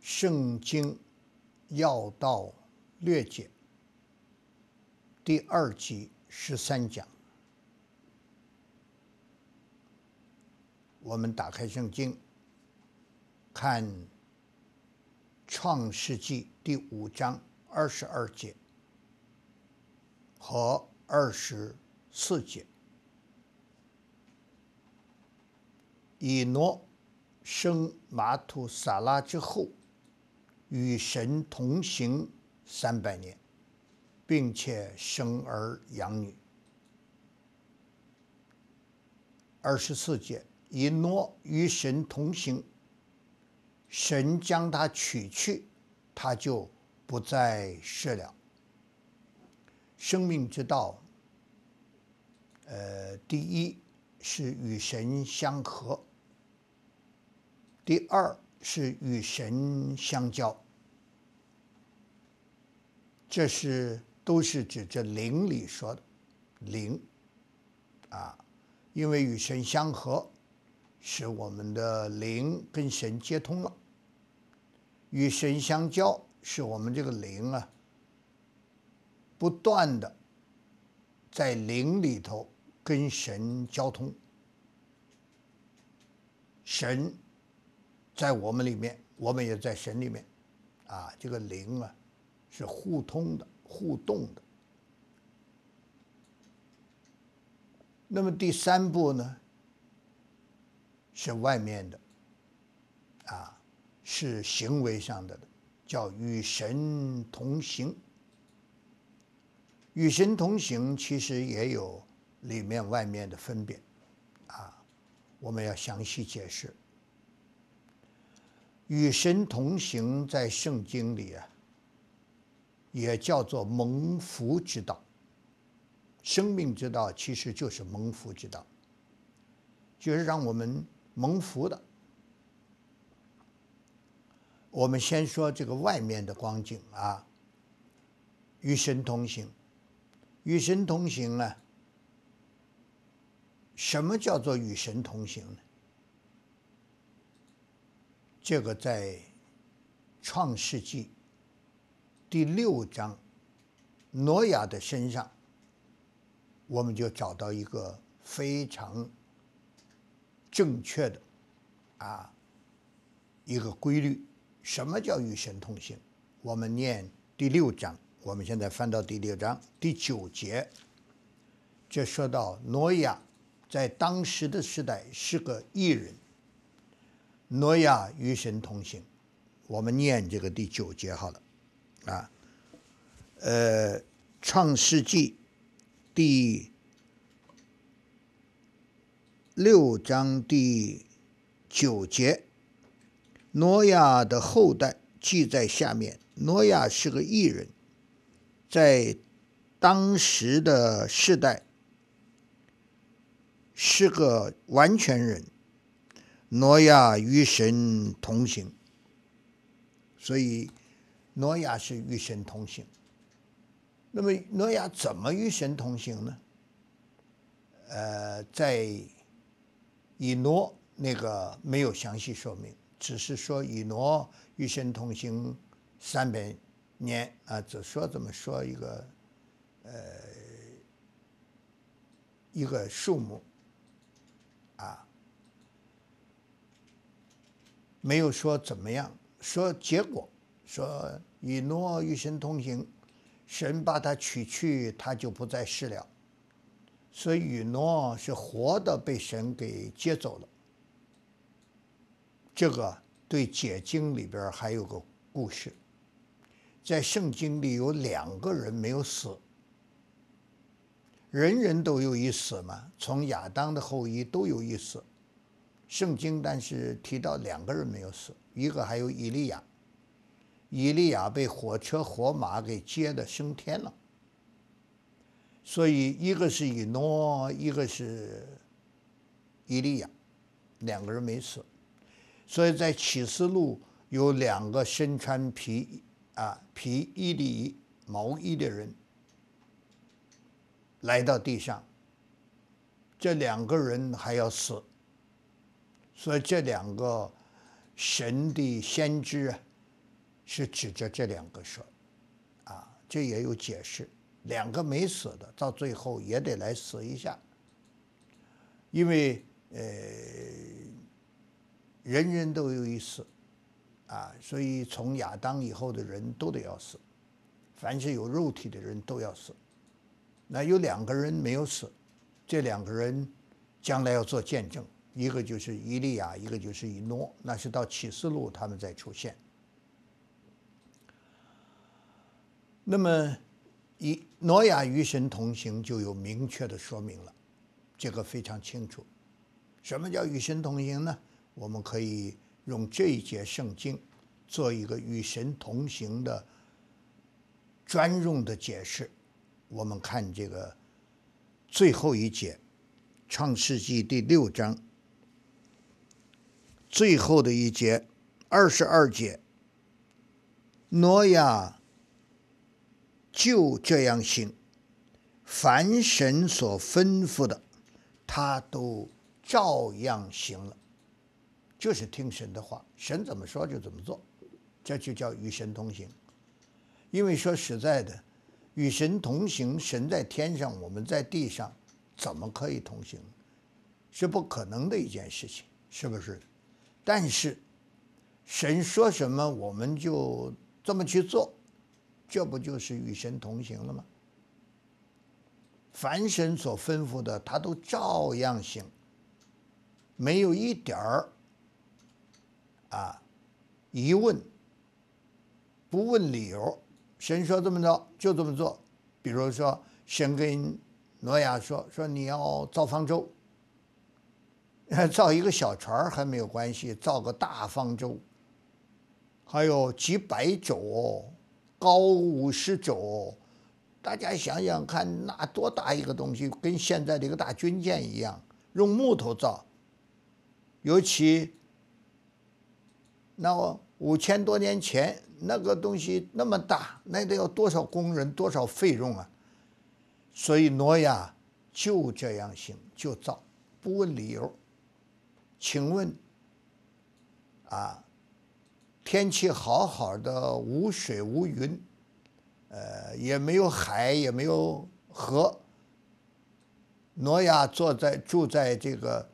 圣经要道略解第2集13讲。我们打开圣经，看创世纪第5章22节和24节。以诺生玛土撒拉之后，与神同行300年，并且生儿养女。24节，以诺与神同行，神将他取去，他就不再世了。生命之道，第一是与神相合，第二是与神相交。这都是指着灵里说的灵因为与神相合，使我们的灵跟神接通了；与神相交，使我们这个灵不断的在灵里头跟神交通。神在我们里面，我们也在神里面这个灵是互通的、互动的。那么第3步呢，是外面的是行为上的，叫与神同行。与神同行其实也有里面外面的分别我们要详细解释。与神同行在圣经里也叫做蒙福之道。生命之道其实就是蒙福之道，就是让我们蒙福的。我们先说这个外面的光景与神同行。与神同行呢，什么叫做与神同行呢？这个在创世纪第6章挪亚的身上，我们就找到一个非常正确的一个规律。什么叫与神同行？我们念第6章，我们现在翻到第6章第9节，这说到挪亚在当时的时代是个义人，挪亚与神同行。我们念这个第9节好了创世纪第6章第9节，挪亚的后代记在下面。挪亚是个义人，在当时的世代是个完全人。挪亚与神同行，所以挪亚是与神同行。那么挪亚怎么与神同行呢？在以诺那个没有详细说明，只是说以诺与神同行300年只说这么说一个数目没有说怎么样，说结果，说以诺与神同行，神把他取去，他就不再世了。所以以诺是活的被神给接走了。这个对解经里边还有个故事，在圣经里有2个人没有死。人人都有一死嘛，从亚当的后裔都有一死。圣经但是提到2个人没有死，一个还有以利亚。以利亚被火车火马给接的升天了。所以一个是以诺，一个是以利亚，2个人没死。所以在启示录有2个身穿皮衣的毛衣的人来到地上，这2个人还要死。所以这2个神的先知是指着这两个说，这也有解释。两个没死的，到最后也得来死一下，因为人人都有一死，所以从亚当以后的人都得要死，凡是有肉体的人都要死。那有两个人没有死，这两个人将来要做见证，一个就是以利亚，一个就是以诺，那是到启示录他们再出现。那么以挪亚与神同行就有明确的说明了，这个非常清楚。什么叫与神同行呢？我们可以用这一节圣经做一个与神同行的专用的解释。我们看这个最后一节，创世纪第6章最后的一节22节，挪亚就这样行，凡神所吩咐的，他都照样行了，就是听神的话，神怎么说就怎么做，这就叫与神同行。因为说实在的，与神同行，神在天上，我们在地上，怎么可以同行？是不可能的一件事情，是不是？但是神说什么，我们就这么去做，这不就是与神同行了吗？凡神所吩咐的，他都照样行，没有一点儿疑问，不问理由。神说这么着就这么做。比如说，神跟挪亚说你要造方舟，造一个小船还没有关系，造个大方舟，还有几百肘，高50肘，大家想想看，那多大一个东西，跟现在的一个大军舰一样，用木头造。尤其那5000多年前那个东西那么大，那得要多少工人，多少费用啊！所以挪亚就这样行，就造，不问理由。请问天气好好的，无水无云，也没有海，也没有河。挪亚住在这个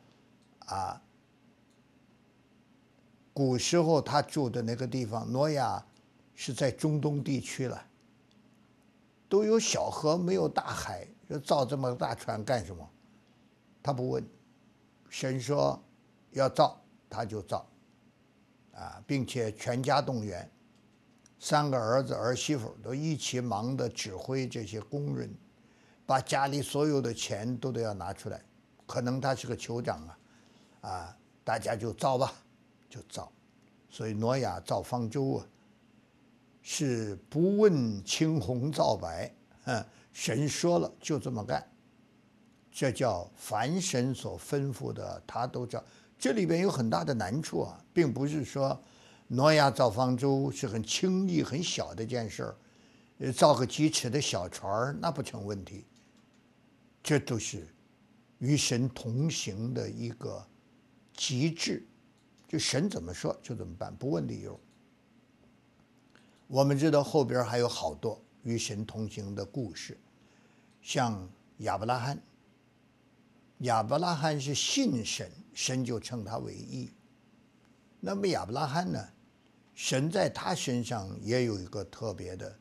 古时候他住的那个地方，挪亚是在中东地区了，都有小河没有大海，就造这么大船干什么？他不问，神说要造他就造，并且全家动员，3个儿子儿媳妇都一起忙着指挥这些工人，把家里所有的钱都得要拿出来。可能他是个酋长大家就造吧，就造。所以挪亚造方舟是不问青红皂白，神说了就这么干，这叫凡神所吩咐的他都照。这里边有很大的难处并不是说挪亚造方舟是很轻易很小的一件事儿，造个几尺的小船那不成问题。这都是与神同行的一个极致，就神怎么说就怎么办，不问理由。我们知道后边还有好多与神同行的故事，像亚伯拉罕。亚伯拉罕是信神，神就称他为义。那么亚伯拉罕呢，神在他身上也有一个特别的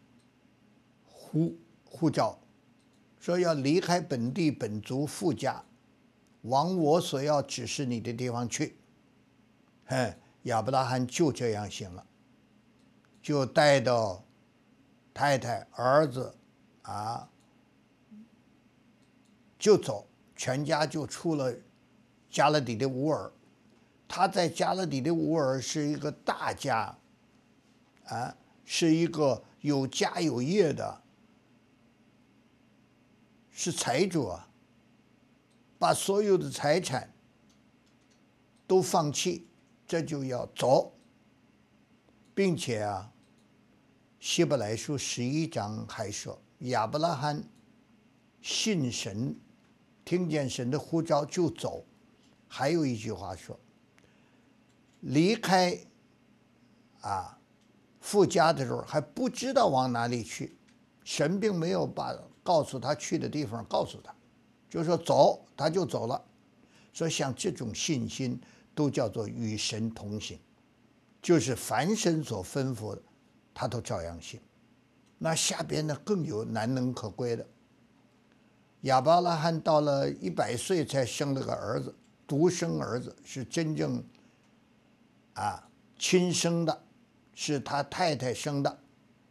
呼召，说要离开本地本族父家，往我所要指示你的地方去。亚伯拉罕就这样行了，就带到太太儿子就走，全家就出了加勒底的乌尔。他在加勒底的乌尔是一个大家，是一个有家有业的，是财主把所有的财产都放弃，这就要走，并且希伯来书11章还说，亚伯拉罕信神，听见神的呼召就走。还有一句话说，离开父家的时候还不知道往哪里去，神并没有告诉他去的地方告诉他，就说走，他就走了。所以像这种信心都叫做与神同行，就是凡神所吩咐的，他都照样行。那下边呢更有难能可贵的，亚伯拉罕到了100岁才生了个儿子，独生儿子，是真正亲生的，是他太太生的。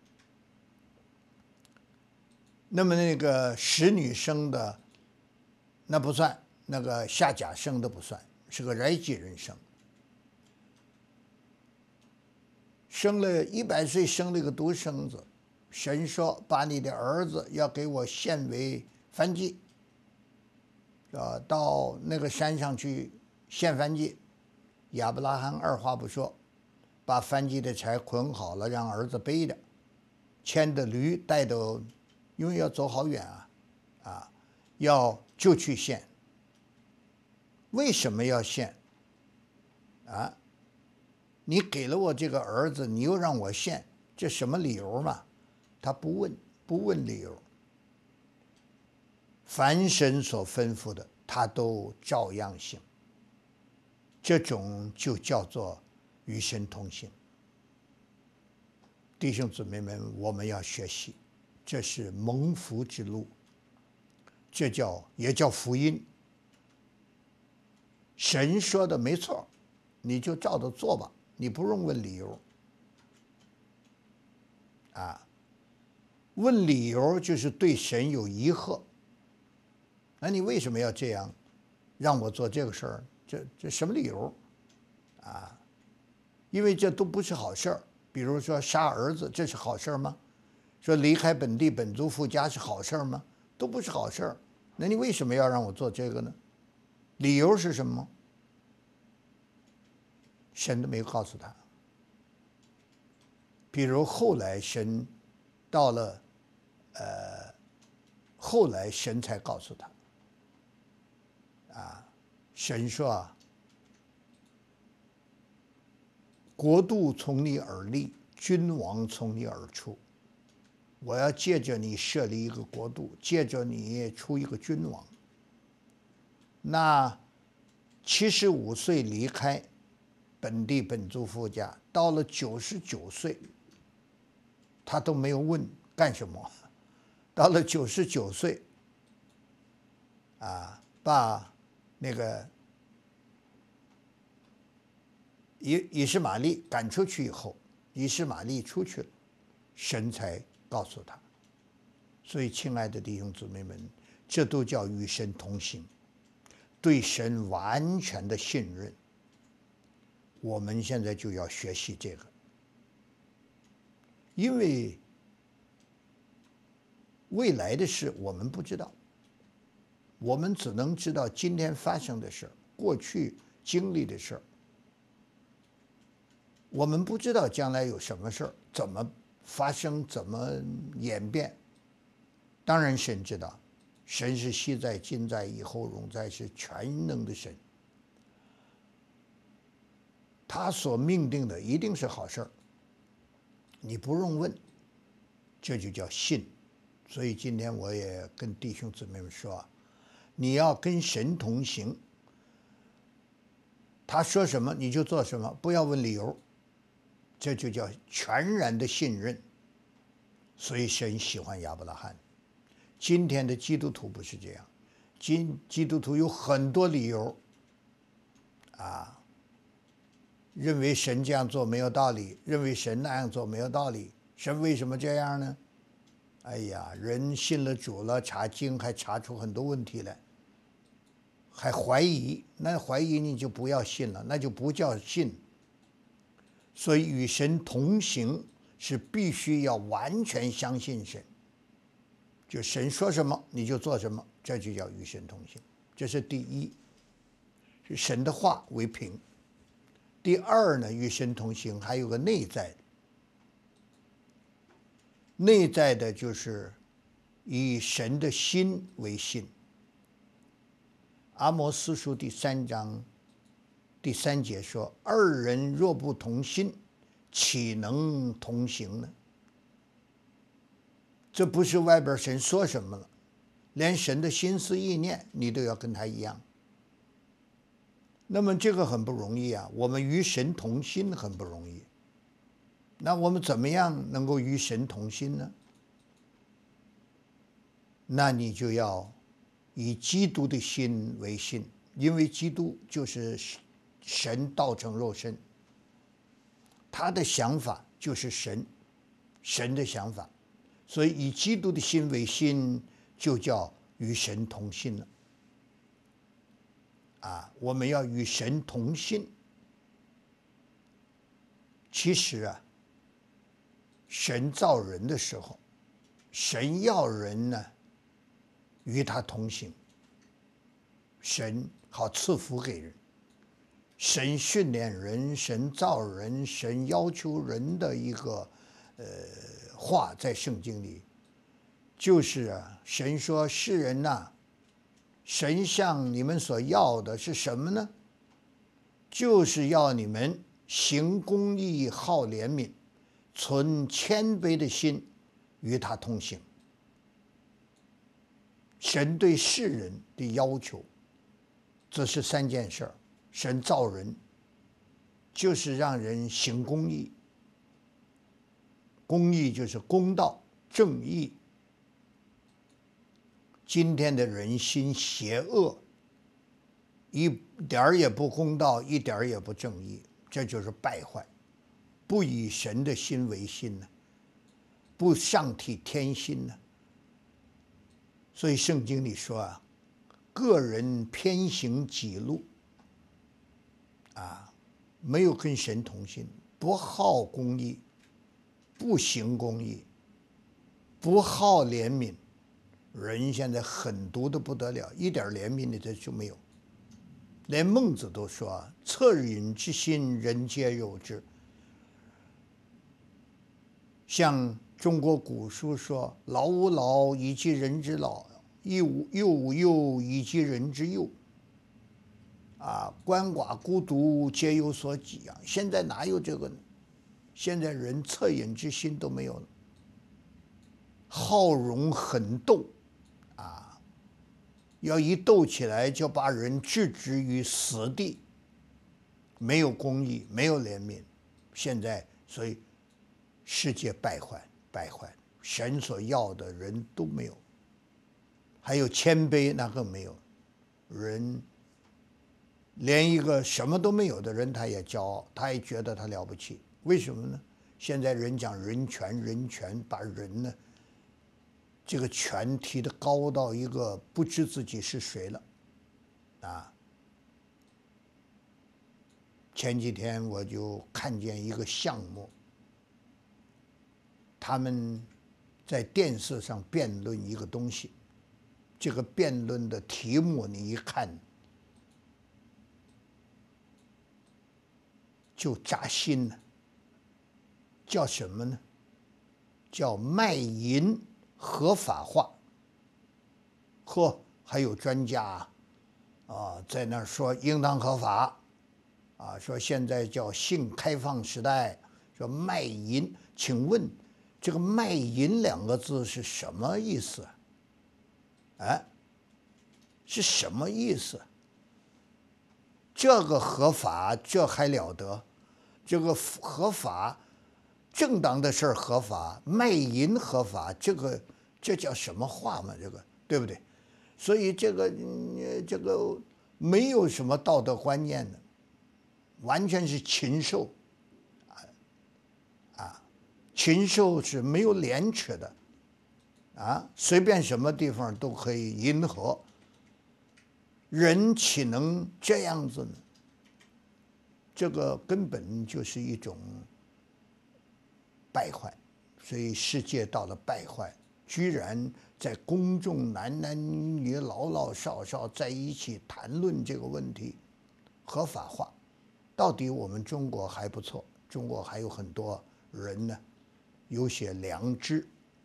那么那个使女生的那不算，那个夏甲生的不算，是个埃及人生。生了100岁生了一个独生子，神说把你的儿子要给我献为燔祭，到那个山上去献燔祭。亚伯拉罕二话不说，把燔祭的柴捆好了，让儿子背着，牵着驴带到，因为要走好远就去献。为什么要献？你给了我这个儿子，你又让我献，这什么理由嘛？他不问理由。凡神所吩咐的，他都照样行。这种就叫做与神同行。弟兄姊妹们，我们要学习，这是蒙福之路，这也叫福音。神说的没错，你就照着做吧，你不用问理由。问理由就是对神有疑惑。那你为什么要这样让我做这个事儿？这什么理由？因为这都不是好事儿。比如说杀儿子，这是好事儿吗？说离开本地本族父家是好事儿吗？都不是好事儿。那你为什么要让我做这个呢？理由是什么？神都没有告诉他。比如后来神到了，后来神才告诉他，神说国度从你而立，君王从你而出。我要借着你设立一个国度，借着你出一个君王。那75岁离开本地本族父家，到了99岁，他都没有问干什么。到了99岁，把那个以实玛利赶出去以后，以实玛利出去了，神才告诉他。所以，亲爱的弟兄姊妹们，这都叫与神同行，对神完全的信任。我们现在就要学习这个，因为未来的事我们不知道，我们只能知道今天发生的事，过去经历的事。我们不知道将来有什么事儿，怎么发生，怎么演变。当然神知道，神是昔在今在以后永在，是全能的神。他所命定的一定是好事儿，你不用问，这就叫信。所以今天我也跟弟兄姊妹们说，你要跟神同行，他说什么你就做什么，不要问理由，这就叫全然的信任。所以神喜欢亚伯拉罕。今天的基督徒不是这样，基督徒有很多理由，认为神这样做没有道理，认为神那样做没有道理。神为什么这样呢？哎呀，人信了主了，查经还查出很多问题来，还怀疑，那怀疑你就不要信了，那就不叫信。所以与神同行是必须要完全相信神，就神说什么你就做什么，这就叫与神同行。这是第一，是神的话为凭。第二呢，与神同行还有个内在的，内在的就是以神的心为信。阿摩司书第3章第3节说：“二人若不同心， 岂能同行呢？这不是外边神说什么了，连神的心思意念你都要跟他一样。那么这个很不容易啊，我们与神同心很不容易。那我们怎么样能够与神同心呢？那你就要以基督的心为心，因为基督就是神道成肉身，他的想法就是神的想法，所以以基督的心为心，就叫与神同心了。我们要与神同心。其实啊，神造人的时候，神要人呢与他同行，神好赐福给人，神训练人，神造人，神要求人的一个话，在圣经里，就是神说：“世人呐，神向你们所要的是什么呢？就是要你们行公义，好怜悯，存谦卑的心，与他同行。”神对世人的要求，这是3件事儿。神造人，就是让人行公义，公义就是公道、正义。今天的人心邪恶，一点儿也不公道，一点儿也不正义，这就是败坏，不以神的心为心呢，不上体天心呢。所以圣经里说个人偏行己路，没有跟神同心，不好公义，不行公义，不好怜悯，人现在狠毒的不得了，一点怜悯的这就没有。连孟子都说：“恻隐之心，人皆有之。”像中国古书说：“老吾老以及人之老，幼吾幼以及人之幼。”鳏寡孤独皆有所己啊！现在哪有这个呢？现在人恻隐之心都没有了，好容狠斗，要一斗起来就把人置之于死地，没有公义，没有怜悯。现在所以世界败坏，神所要的人都没有，还有谦卑那更没有。人连一个什么都没有的人他也骄傲，他也觉得他了不起。为什么呢？现在人讲人权，把人呢这个权提得高到一个不知自己是谁了。前几天我就看见一个项目，他们在电视上辩论一个东西，这个辩论的题目你一看就扎心了，叫什么呢？叫卖淫合法化。还有专家在那儿说应当合法，说现在叫性开放时代，说卖淫。请问这个卖淫2个字是什么意思？是什么意思？这个合法，这还了得？这个合法，正当的事儿合法，卖淫合法，这叫什么话嘛？这个对不对？所以这个没有什么道德观念的，完全是禽兽，禽兽是没有廉耻的，随便什么地方都可以迎合，人岂能这样子呢？这个根本就是一种败坏，所以世界到了败坏，居然在公众男女老老少少在一起谈论这个问题，合法化。到底我们中国还不错，中国还有很多人呢，有些良知。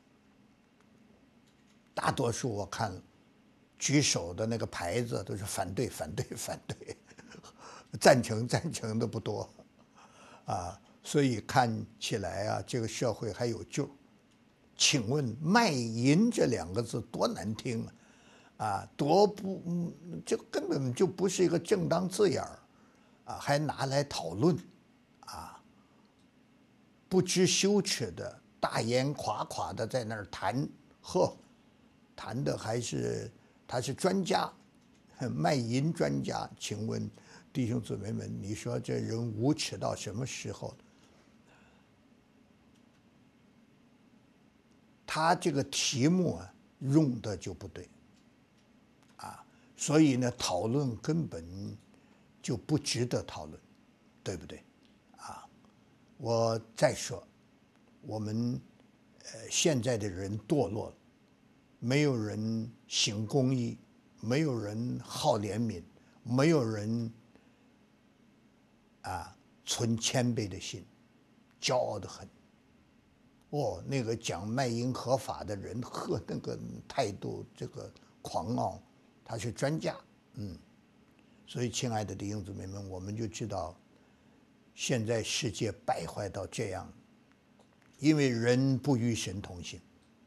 大多数我看举手的那个牌子都是反对，赞成的不多， 所以看起来啊，这个社会还有救。请问卖淫这两个字多难听啊！多不，这根本就不是一个正当字眼儿啊，还拿来讨论啊，不知羞耻的大言夸夸的在那儿谈，谈的还是他是专家，卖淫专家。请问弟兄姊妹们，你说这人无耻到什么时候？他这个题目啊用的就不对，所以呢，讨论根本就不值得讨论，对不对？我再说，我们现在的人堕落了，没有人行公义，没有人好怜悯，没有人存谦卑的心，骄傲的很。那个讲卖淫合法的人，那个态度，这个狂傲，他是专家，所以亲爱的弟兄姊妹们，我们就知道，现在世界败坏到这样，因为人不与神同行，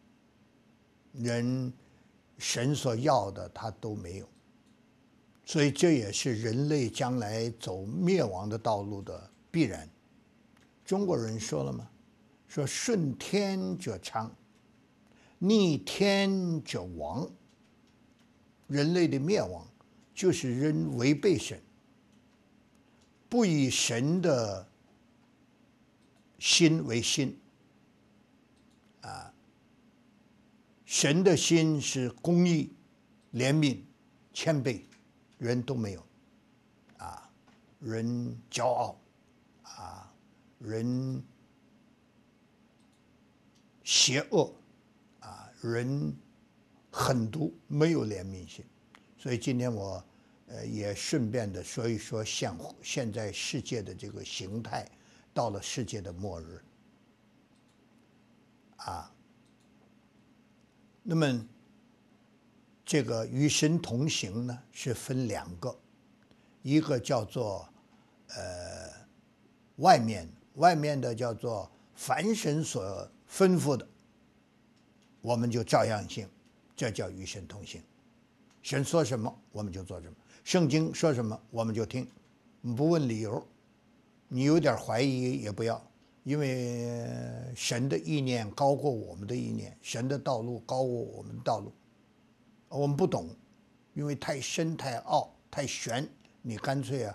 神所要的他都没有，所以这也是人类将来走灭亡的道路的必然。中国人说了吗？说顺天者昌，逆天者亡。人类的灭亡就是人违背神，不以神的心为心。神的心是公义、怜悯、谦卑，人都没有。人骄傲，人邪恶，人狠毒，没有怜悯心。所以今天我也顺便的说一说现在世界的这个形态，到了世界的末日。那么这个与神同行呢，是分两个，一个叫做外面的叫做凡神所吩咐的，我们就照样行，这叫与神同行。神说什么我们就做什么，圣经说什么我们就听，不问理由。你有点怀疑也不要，因为神的意念高过我们的意念，神的道路高过我们的道路。我们不懂，因为太深太奥太玄，你干脆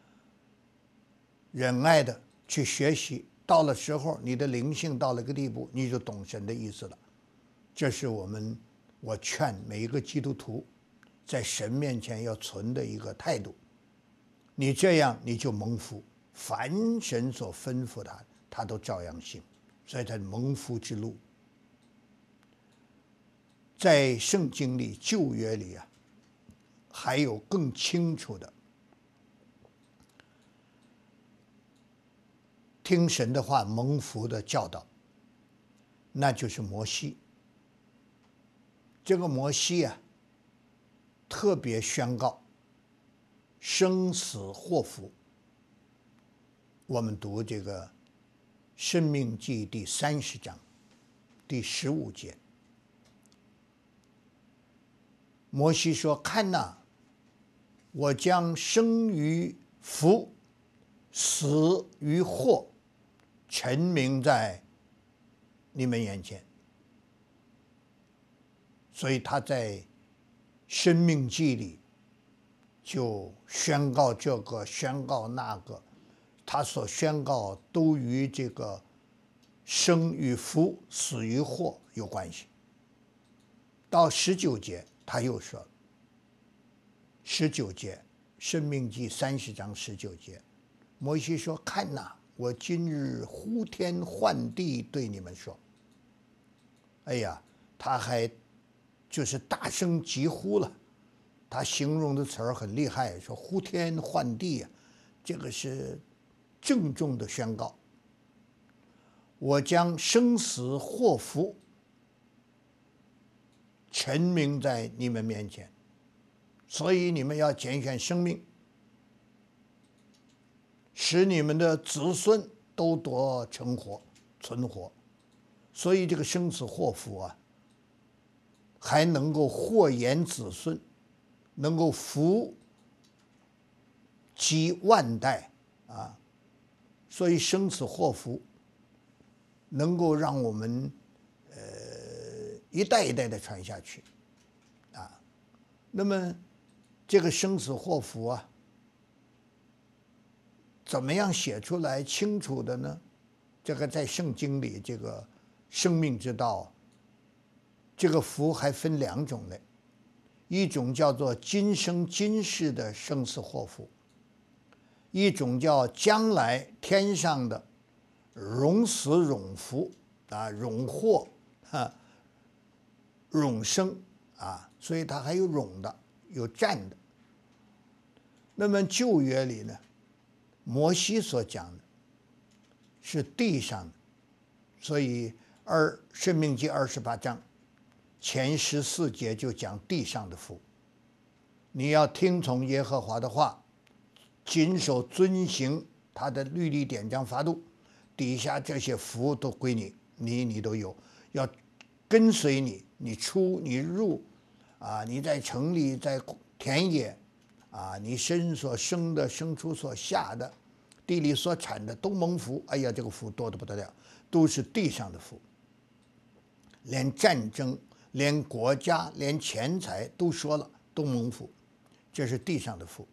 忍耐的去学习，到了时候你的灵性到了一个地步，你就懂神的意思了。这是我劝每一个基督徒在神面前要存的一个态度。你这样你就蒙福，凡神所吩咐他都照样行，所以他蒙福之路。在圣经里旧约里还有更清楚的听神的话蒙福的教导，那就是摩西。这个摩西特别宣告生死祸福。我们读这个申命记第30章第15节，摩西说：看哪，我将生于福，死于祸，陈明在你们眼前。所以他在申命记里就宣告这个，宣告那个，他所宣告都与这个生与福、死与祸有关系。到19节他又说了，19节，申命记30章19节，摩西说：看哪，我今日呼天唤地对你们说。哎呀，他还就是大声疾呼了，他形容的词儿很厉害，说呼天唤地这个是郑重的宣告。我将生死祸福陈明在你们面前，所以你们要拣选生命，使你们的子孙都得成活、存活。所以这个生死祸福啊，还能够祸延子孙，能够福及万代啊。所以生死祸福能够让我们一代一代的传下去啊。那么这个生死祸福啊，怎么样写出来清楚的呢？这个在圣经里，这个生命之道，这个福还分两种类，一种叫做今生今世的生死祸福，一种叫将来天上的永死永福啊，永祸啊，永生啊，所以它还有永的，有战的。那么旧约里呢，摩西所讲的是地上的，所以申命记28章前14节就讲地上的福。你要听从耶和华的话，谨守遵行他的律例典章法度，底下这些福都归你，你都有，要跟随你，你出你入啊，你在城里在田野啊，你身所生的牲畜所下的地里所产的都蒙福。哎呀，这个福多得不得了，都是地上的福。连战争、连国家、连钱财都说了，都蒙福，这是地上的福。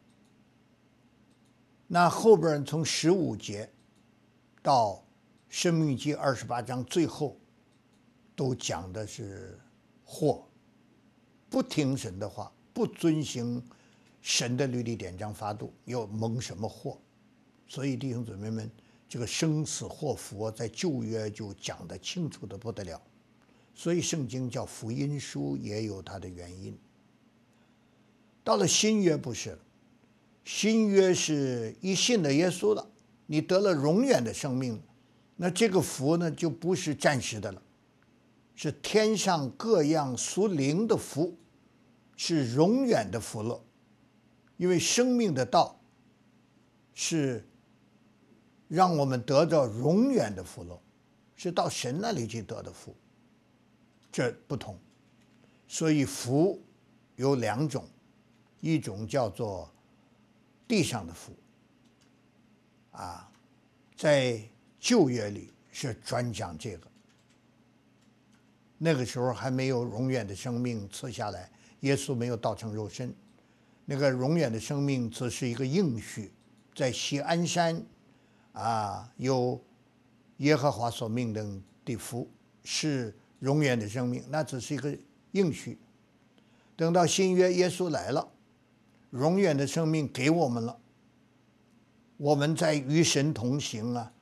那后边从15节到申命记28章最后，都讲的是祸，不听神的话，不遵行神的律例典章法度，又蒙什么祸？所以弟兄姊妹们，这个生死祸福在旧约就讲得清楚的不得了。所以圣经叫福音书，也有它的原因。到了新约不是了，新约是一信了耶稣了，你得了永远的生命，那这个福呢就不是暂时的了，是天上各样属灵的福，是永远的福乐。因为生命的道是让我们得到永远的福乐，是到神那里去得的福，这不同。所以福有两种，一种叫做地上的福啊，在旧约里是专讲这个，那个时候还没有永远的生命赐下来，耶稣没有道成肉身，那个永远的生命只是一个应许，在锡安山啊，有耶和华所命令的福是永远的生命，那只是一个应许。等到新约耶稣来了，永远的生命给我们了，我们在与神同行啊，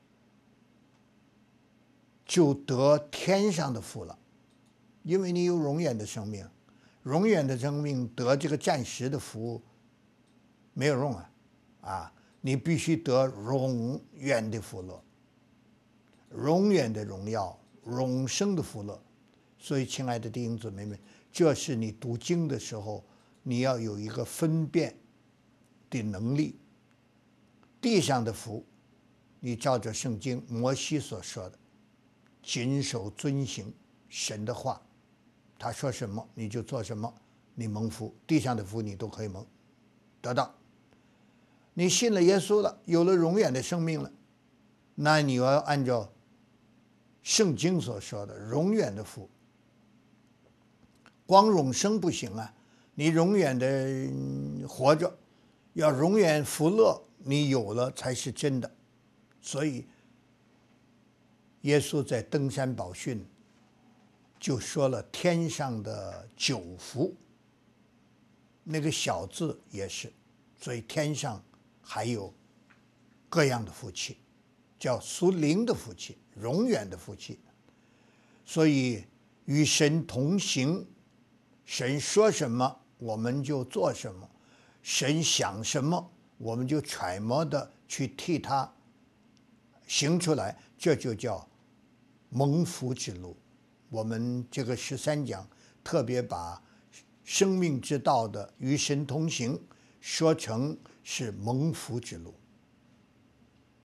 就得天上的福了。因为你有永远的生命，永远的生命得这个暂时的福没有用啊，你必须得永远的福乐，永远的荣耀，永生的福乐。所以亲爱的弟兄姊妹们，这是你读经的时候你要有一个分辨的能力。地上的福，你照着圣经摩西所说的，谨守遵行神的话，他说什么你就做什么，你蒙福，地上的福你都可以蒙得到。你信了耶稣了，有了永远的生命了，那你要按照圣经所说的永远的福。光永生不行啊，你永远的活着，要永远福乐，你有了才是真的。所以耶稣在登山宝训就说了天上的9福，那个小字也是，所以天上还有各样的福气，叫属灵的福气，永远的福气。所以与神同行，神说什么我们就做什么，神想什么我们就揣摩的去替他行出来，这就叫蒙福之路。我们这个13讲特别把生命之道的与神同行说成是蒙福之路。